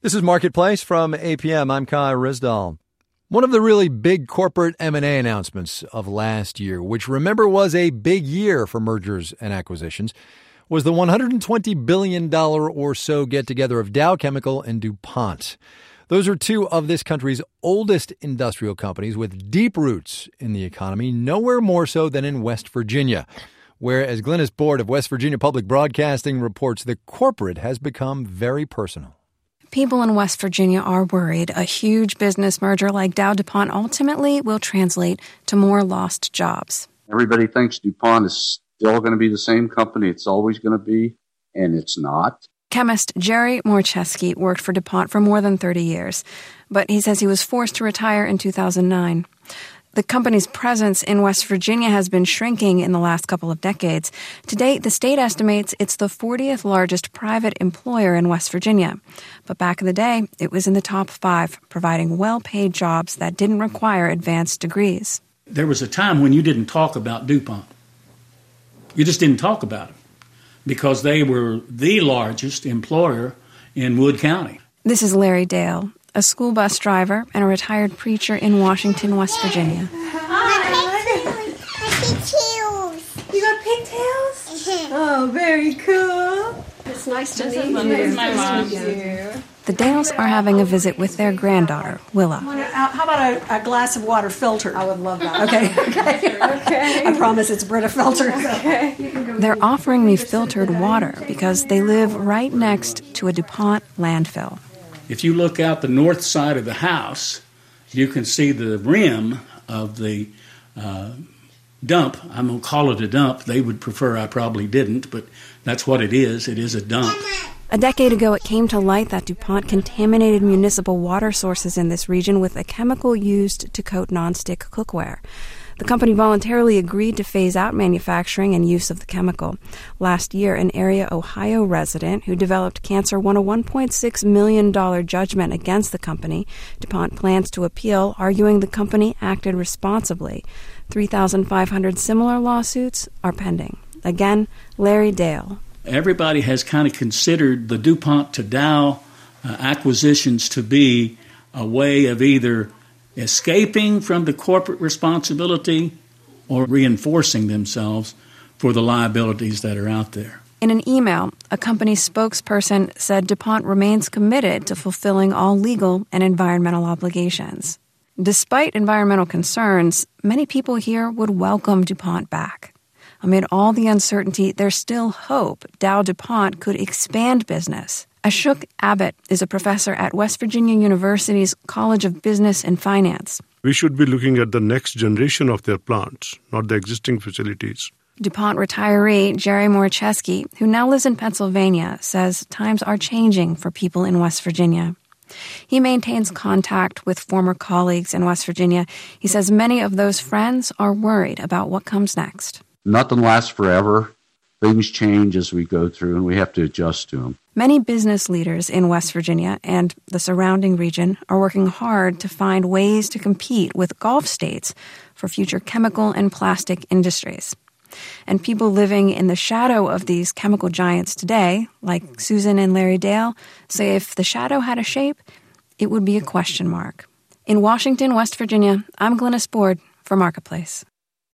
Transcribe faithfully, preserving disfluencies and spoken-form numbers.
This is Marketplace from A P M. I'm Kai Risdall. One of the really big corporate M and A announcements of last year, which remember was a big year for mergers and acquisitions, was the one hundred twenty billion dollars or so get-together of Dow Chemical and DuPont. Those are two of this country's oldest industrial companies with deep roots in the economy, nowhere more so than in West Virginia, where, as Glynis Board of West Virginia Public Broadcasting reports, the corporate has become very personal. People in West Virginia are worried a huge business merger like Dow-DuPont ultimately will translate to more lost jobs. Everybody thinks DuPont is still going to be the same company it's always going to be, and it's not. Chemist Jerry Morcheski worked for DuPont for more than thirty years, but he says he was forced to retire in two thousand nine. The company's presence in West Virginia has been shrinking in the last couple of decades. Today, the state estimates it's the fortieth largest private employer in West Virginia. But back in the day, it was in the top five, providing well-paid jobs that didn't require advanced degrees. There was a time when you didn't talk about DuPont. You just didn't talk about it because they were the largest employer in Wood County. This is Larry Dale, a school bus driver and a retired preacher in Washington, West Virginia. Hi. Pigtails. You got pigtails? Oh, very cool. It's nice to meet you. This is my mom. The Dales are having a visit with their granddaughter, Willa. How about a, a glass of water filtered? I would love that. Okay, okay. Okay. I promise it's Brita filtered. Okay. They're offering me filtered water because they live right next to a DuPont landfill. If you look out the north side of the house, you can see the rim of the uh, dump. I'm going to call it a dump. They would prefer I probably didn't, but that's what it is. It is a dump. A decade ago, it came to light that DuPont contaminated municipal water sources in this region with a chemical used to coat nonstick cookware. The company voluntarily agreed to phase out manufacturing and use of the chemical. Last year, an area Ohio resident who developed cancer won a one point six million dollars judgment against the company. DuPont plans to appeal, arguing the company acted responsibly. three thousand five hundred similar lawsuits are pending. Again, Larry Dale. Everybody has kind of considered the DuPont to Dow uh, acquisitions to be a way of either escaping from the corporate responsibility or reinforcing themselves for the liabilities that are out there. In an email, a company spokesperson said DuPont remains committed to fulfilling all legal and environmental obligations. Despite environmental concerns, many people here would welcome DuPont back. Amid all the uncertainty, there's still hope Dow-DuPont could expand business. Ashok Abbott is a professor at West Virginia University's College of Business and Finance. We should be looking at the next generation of their plants, not the existing facilities. DuPont retiree Jerry Morcheski, who now lives in Pennsylvania, says times are changing for people in West Virginia. He maintains contact with former colleagues in West Virginia. He says many of those friends are worried about what comes next. Nothing lasts forever. Things change as we go through, and we have to adjust to them. Many business leaders in West Virginia and the surrounding region are working hard to find ways to compete with Gulf states for future chemical and plastic industries. And people living in the shadow of these chemical giants today, like Susan and Larry Dale, say if the shadow had a shape, it would be a question mark. In Washington, West Virginia, I'm Glynis Board for Marketplace.